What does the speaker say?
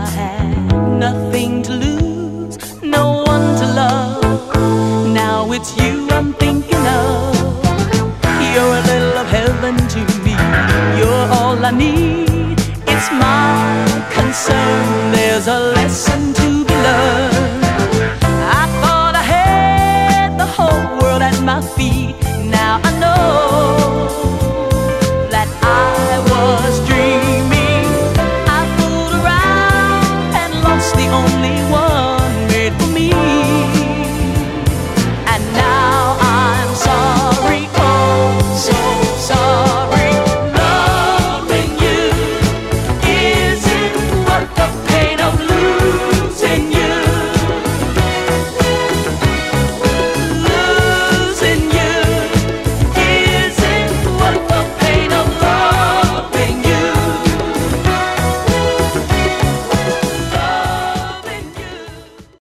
had nothing to lose, no one to love. Now it's you I'm thinking of. You're a little of heaven to me. You're all I need. It's my concern. There's a lesson